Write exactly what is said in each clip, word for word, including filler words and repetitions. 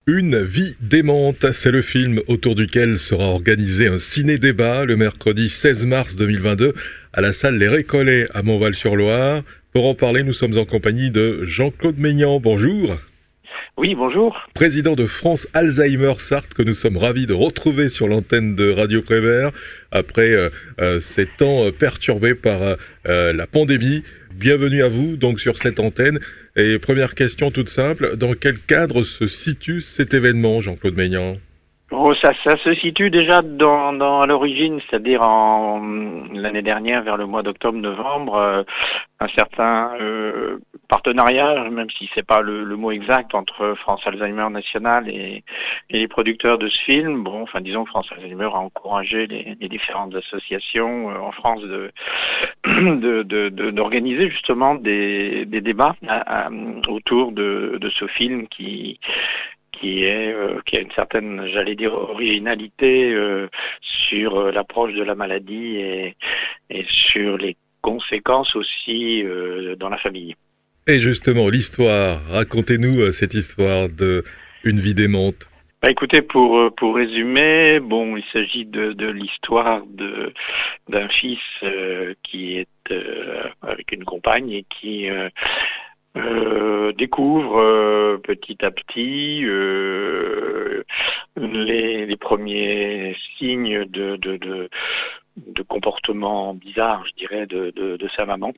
Une vie démente, c'est le film autour duquel sera organisé un ciné-débat le mercredi seize mars deux mille vingt-deux à la salle Les Récollets à Montval-sur-Loire. Pour en parler, nous sommes en compagnie de Jean-Claude Maignan. Bonjour. Oui, bonjour. Président de France Alzheimer Sarthe, que nous sommes ravis de retrouver sur l'antenne de Radio Prévert après euh, euh, ces temps euh, perturbés par euh, la pandémie. Bienvenue à vous donc sur cette antenne. Et première question toute simple, dans quel cadre se situe cet événement, Jean-Claude Maignan ? Oh, ça, ça se situe déjà dans, dans à l'origine, c'est-à-dire en l'année dernière, vers le mois d'octobre-novembre, euh, un certain euh, partenariat, même si c'est pas le, le mot exact, entre France Alzheimer National et, et les producteurs de ce film. Bon, enfin disons que France Alzheimer a encouragé les, les différentes associations euh, en France de, de, de, de d'organiser justement des, des débats à, à, autour de, de ce film qui qui est euh, qui a une certaine, j'allais dire, originalité euh, sur euh, l'approche de la maladie et, et sur les conséquences aussi euh, dans la famille. Et justement, l'histoire, racontez-nous euh, cette histoire de Une vie démente. Bah écoutez, pour pour résumer, bon, il s'agit de, de l'histoire de d'un fils euh, qui est euh, avec une compagne et qui euh, Euh, découvre euh, petit à petit euh, les, les premiers signes de, de, de, de comportement bizarre, je dirais, de, de, de sa maman.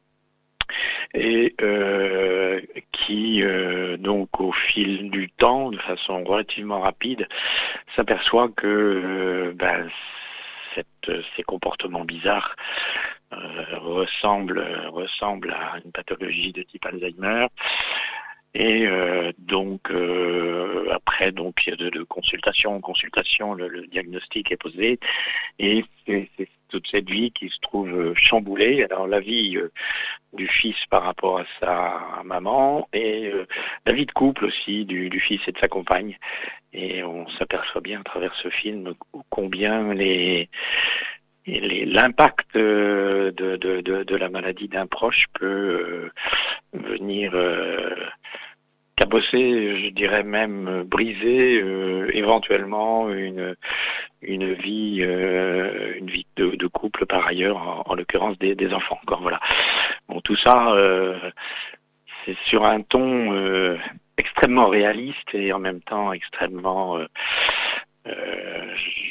Et euh, qui, euh, donc, au fil du temps, de façon relativement rapide, s'aperçoit que euh, ben, cette, ces comportements bizarres Euh, ressemble ressemble à une pathologie de type Alzheimer et euh, donc euh, après donc il y a de, de consultation en consultation le, le diagnostic est posé et c'est, c'est toute cette vie qui se trouve chamboulée. Alors la vie euh, du fils par rapport à sa maman et euh, la vie de couple aussi du, du fils et de sa compagne, et on s'aperçoit bien à travers ce film combien les Et les, l'impact euh, de, de, de, de la maladie d'un proche peut euh, venir euh, cabosser, je dirais même briser euh, éventuellement une, une vie, euh, une vie de, de couple par ailleurs, en, en l'occurrence des, des enfants. Encore voilà. Bon, tout ça, euh, c'est sur un ton euh, extrêmement réaliste et en même temps extrêmement euh, euh,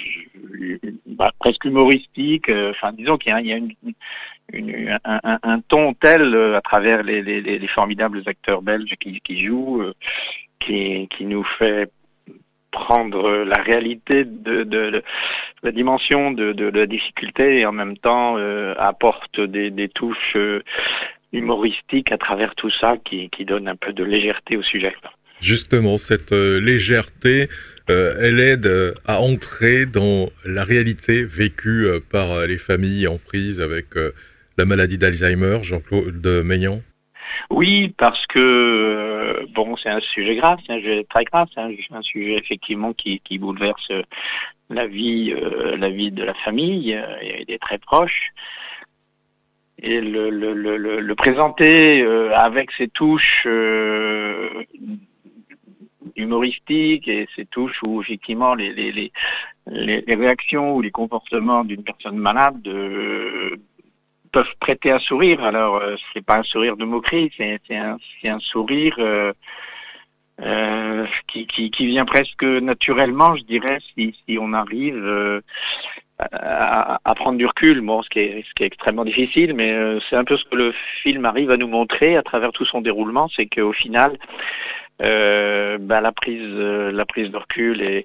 Bah, presque humoristique, euh, enfin disons qu'il y a, il y a une, une, un, un, un ton tel euh, à travers les, les, les formidables acteurs belges qui, qui jouent, euh, qui, qui nous fait prendre la réalité de, de, de la dimension de, de, de la difficulté et en même temps euh, apporte des, des touches euh, humoristiques à travers tout ça qui, qui donne un peu de légèreté au sujet. Justement, cette euh, légèreté, euh, elle aide euh, à entrer dans la réalité vécue euh, par euh, les familles en prise avec euh, la maladie d'Alzheimer, Jean-Claude Maignan. Oui, parce que euh, bon, c'est un sujet grave, c'est un sujet très grave, c'est un, un sujet effectivement qui, qui bouleverse la vie, euh, la vie de la famille euh, et des très proches. Et le, le, le, le, le présenter euh, avec ses touches euh, humoristiques et ces touches où effectivement les, les, les, les réactions ou les comportements d'une personne malade euh, peuvent prêter un sourire. Alors euh, c'est pas un sourire de moquerie, c'est, c'est, un, c'est un sourire euh, euh, qui, qui, qui vient presque naturellement, je dirais, si, si on arrive euh, à, à prendre du recul. Bon, ce qui est, ce qui est extrêmement difficile, mais euh, c'est un peu ce que le film arrive à nous montrer à travers tout son déroulement, c'est qu'au final, Euh, ben la prise, euh, la prise de recul est,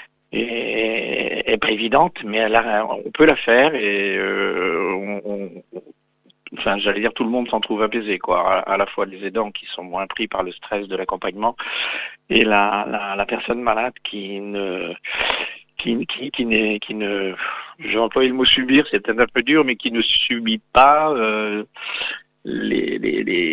est, est pas évidente, mais elle a, on peut la faire et euh, on, on, enfin j'allais dire tout le monde s'en trouve apaisé quoi. À, à la fois les aidants qui sont moins pris par le stress de l'accompagnement et la, la, la personne malade qui ne qui, qui, qui, n'est, qui ne, j'ai employé le mot subir, c'est peut-être un peu dur, mais qui ne subit pas euh, Les, les, les,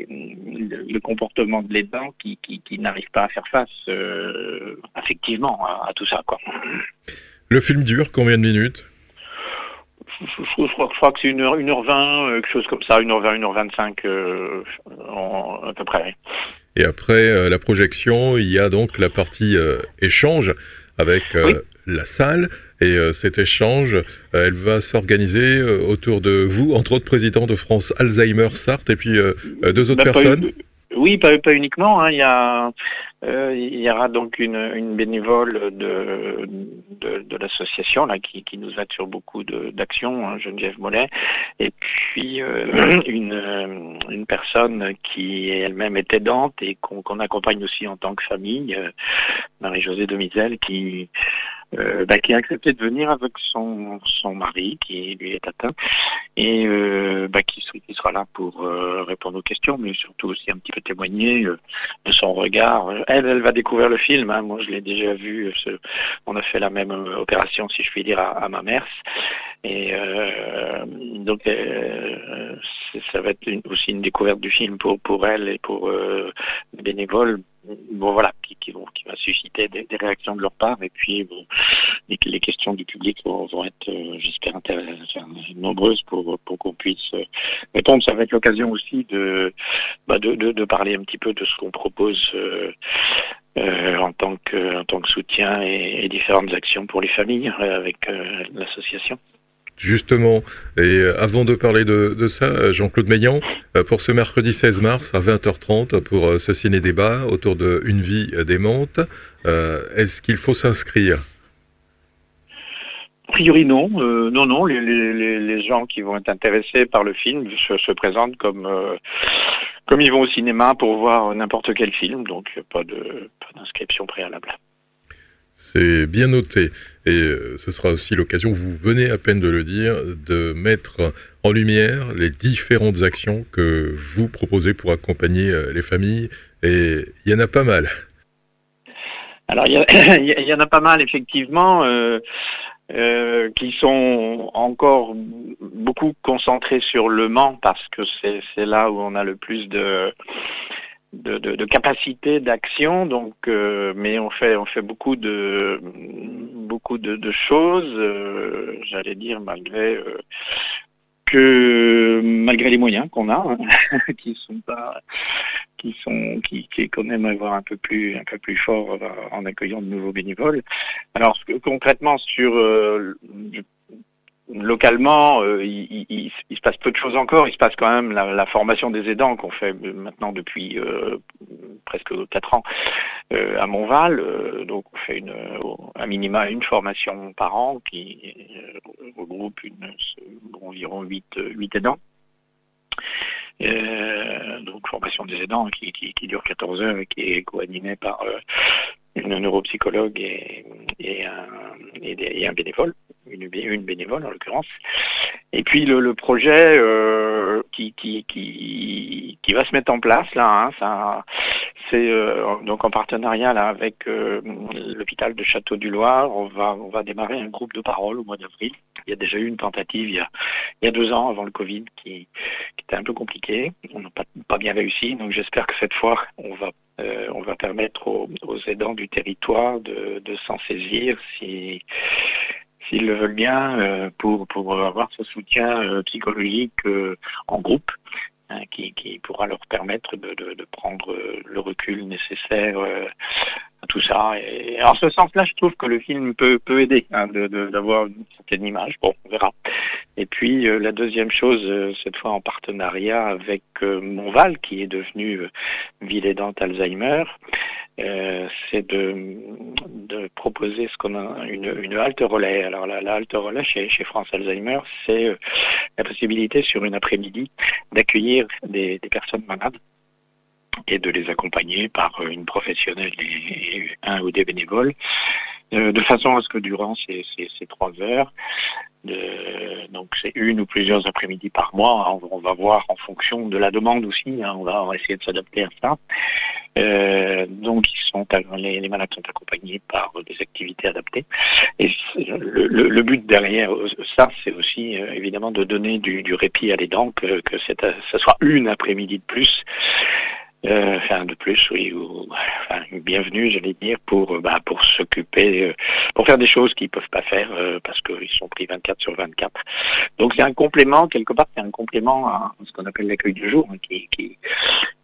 le comportement de l'aidant qui, qui, qui n'arrive pas à faire face euh, effectivement à, à tout ça, quoi. Le film dure combien de minutes ? je, je, je, crois, je crois que c'est une heure, une heure vingt, quelque chose comme ça, une heure vingt, une heure vingt-cinq euh, en, à peu près. Et après euh, la projection, il y a donc la partie euh, échange avec euh, oui. la salle. Et euh, cet échange, euh, elle va s'organiser euh, autour de vous, entre autres président de France Alzheimer Sarthe, et puis euh, deux autres bah, personnes. Pas, oui, pas, pas uniquement. Hein. Il y a, euh, il y aura donc une, une bénévole de, de, de l'association là qui, qui nous aide sur beaucoup de, d'actions, hein, Geneviève Mollet, et puis euh, une, une personne qui elle-même est aidante et qu'on, qu'on accompagne aussi en tant que famille, euh, Marie-Josée Domizel, qui Euh, bah, qui a accepté de venir avec son son mari qui lui est atteint et euh, bah, qui, qui sera là pour euh, répondre aux questions, mais surtout aussi un petit peu témoigner euh, de son regard. Elle, elle va découvrir le film. Hein. Moi, je l'ai déjà vu. Ce, on a fait la même opération, si je puis dire, à, à ma mère. Et euh, donc, euh, ça va être une, aussi une découverte du film pour pour elle et pour euh, les bénévoles. Bon voilà, qui, qui, vont, qui va susciter des, des réactions de leur part, et puis bon, les, les questions du public vont, vont être, euh, j'espère, enfin, nombreuses pour, pour qu'on puisse euh, répondre. Ça va être l'occasion aussi de, bah, de, de, de parler un petit peu de ce qu'on propose euh, euh, en tant que, en tant que soutien et, et différentes actions pour les familles euh, avec euh, l'association. Justement, et avant de parler de, de ça, Jean-Claude Meillan, pour ce mercredi seize mars à vingt heures trente pour ce ciné-débat autour de Une vie démente, euh, est-ce qu'il faut s'inscrire ? A priori non, euh, non, non, les, les, les gens qui vont être intéressés par le film se, se présentent comme, euh, comme ils vont au cinéma pour voir n'importe quel film, donc pas de pas d'inscription préalable. C'est bien noté. Et euh, ce sera aussi l'occasion, vous venez à peine de le dire, de mettre en lumière les différentes actions que vous proposez pour accompagner euh, les familles. Et il y en a pas mal. Alors, il y, y en a pas mal, effectivement, euh, euh, qui sont encore beaucoup concentrés sur le Mans, parce que c'est, c'est là où on a le plus de... De, de, de capacité d'action, donc euh, mais on fait on fait beaucoup de beaucoup de, de choses, euh, j'allais dire malgré euh, que malgré les moyens qu'on a, hein, qui sont pas qui sont qui, qui qu'on aime avoir un peu plus un peu plus fort euh, en accueillant de nouveaux bénévoles. Alors concrètement sur euh, localement, euh, il, il, il se passe peu de choses encore. Il se passe quand même la, la formation des aidants qu'on fait maintenant depuis euh, presque quatre ans euh, à Montval. Euh, donc on fait une, à minima une formation par an qui euh, regroupe une, environ huit aidants. Euh, donc formation des aidants qui, qui, qui dure quatorze heures et qui est co-animée par euh, une neuropsychologue et, et, un, et, des, et un bénévole, une, une bénévole en l'occurrence. Et puis le, le projet euh, qui, qui, qui, qui va se mettre en place là, hein, ça, c'est euh, donc en partenariat là avec euh, l'hôpital de Château-du-Loir, on va on va démarrer un groupe de parole au mois d'avril. Il y a déjà eu une tentative il y a, il y a deux ans avant le Covid qui, qui était un peu compliquée. On n'a pas, pas bien réussi, donc j'espère que cette fois on va euh, on va permettre aux, aux aidants du territoire de, de s'en saisir si s'ils le veulent bien euh, pour pour avoir ce soutien euh, psychologique euh, en groupe. Hein, qui, qui pourra leur permettre de, de, de prendre le recul nécessaire euh, à tout ça. Et en ce sens-là, je trouve que le film peut, peut aider hein, de, de, d'avoir une certaine image. Bon, on verra. Et puis euh, la deuxième chose, euh, cette fois en partenariat avec euh, Montval, qui est devenu euh, ville aidante Alzheimer, euh, c'est de, de proposer ce qu'on a une, une halte relais. Alors la, la halte relais chez, chez France Alzheimer, c'est euh, la possibilité sur une après-midi d'accueillir des, des personnes malades et de les accompagner par une professionnelle et, et un ou des bénévoles, euh, de façon à ce que durant ces, ces, ces trois heures, de, donc c'est une ou plusieurs après-midi par mois, hein, on, on va voir en fonction de la demande aussi, hein, on, va, on va essayer de s'adapter à ça. Euh, donc ils sont, les, les malades sont accompagnés par des activités adaptées. Et le, le, le but derrière ça, c'est aussi euh, évidemment de donner du, du répit à l'aidant, que, que cette, ça soit une après-midi de plus. Euh, enfin de plus, oui, ou, enfin, bienvenue, j'allais dire, pour bah, pour s'occuper, euh, pour faire des choses qu'ils peuvent pas faire euh, parce qu'ils sont pris vingt-quatre sur vingt-quatre. Donc c'est un complément, quelque part, c'est un complément à ce qu'on appelle l'accueil du jour, hein, qui, qui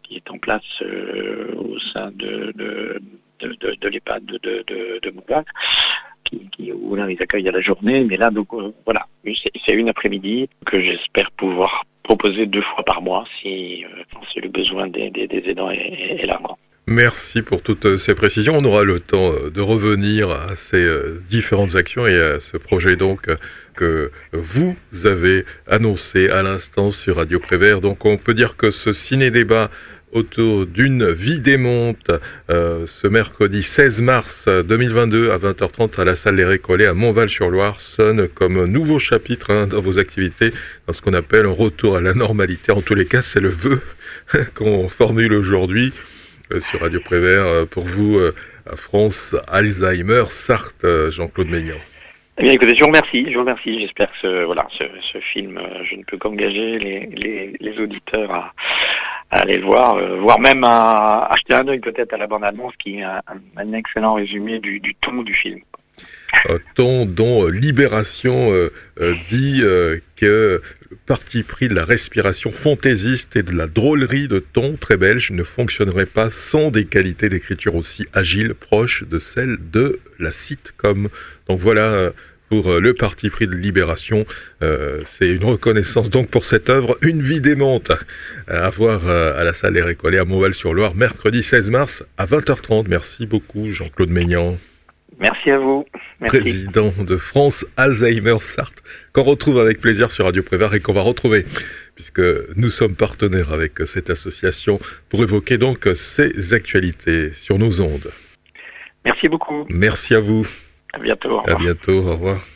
qui est en place euh, au sein de, de, de, de, de l'EHPAD de, de, de, de Montval, qui, qui, où là ils accueillent à la journée. Mais là, donc euh, voilà, c'est, c'est une après-midi que j'espère pouvoir proposer deux fois par mois si, euh, si le besoin des, des, des aidants est, est là. Merci pour toutes ces précisions. On aura le temps de revenir à ces différentes actions et à ce projet donc que vous avez annoncé à l'instant sur Radio Prévert. Donc on peut dire que ce ciné-débat autour d'une vie démonte euh, ce mercredi seize mars deux mille vingt-deux à vingt heures trente à la salle Les Récollets à Montval-sur-Loire sonne comme un nouveau chapitre hein, dans vos activités, dans ce qu'on appelle un retour à la normalité. En tous les cas, c'est le vœu qu'on formule aujourd'hui euh, sur Radio Prévert pour vous euh, à France Alzheimer Sarthe, euh, Jean-Claude Maignan. Eh bien, écoutez, je vous remercie, je vous remercie. J'espère que ce, voilà, ce, ce film, je ne peux qu'engager les, les, les auditeurs à, à aller le voir, euh, voire même à acheter un œil peut-être à la bande-annonce qui est un, un excellent résumé du, du ton du film. Un ton dont Libération euh, euh, dit euh, que le parti pris de la respiration fantaisiste et de la drôlerie de ton très belge ne fonctionnerait pas sans des qualités d'écriture aussi agiles, proches de celles de la sitcom. Donc voilà euh, pour euh, le parti pris de Libération. Euh, c'est une reconnaissance donc pour cette œuvre, Une vie démente, à voir euh, à la salle Les Récollets à Montval-sur-Loire, mercredi seize mars à vingt heures trente. Merci beaucoup Jean-Claude Maignan. Merci à vous. Merci. Président de France Alzheimer Sarthe, qu'on retrouve avec plaisir sur Radio Prévert et qu'on va retrouver, puisque nous sommes partenaires avec cette association pour évoquer donc ces actualités sur nos ondes. Merci beaucoup. Merci à vous. À bientôt. Au revoir. À bientôt. Au revoir.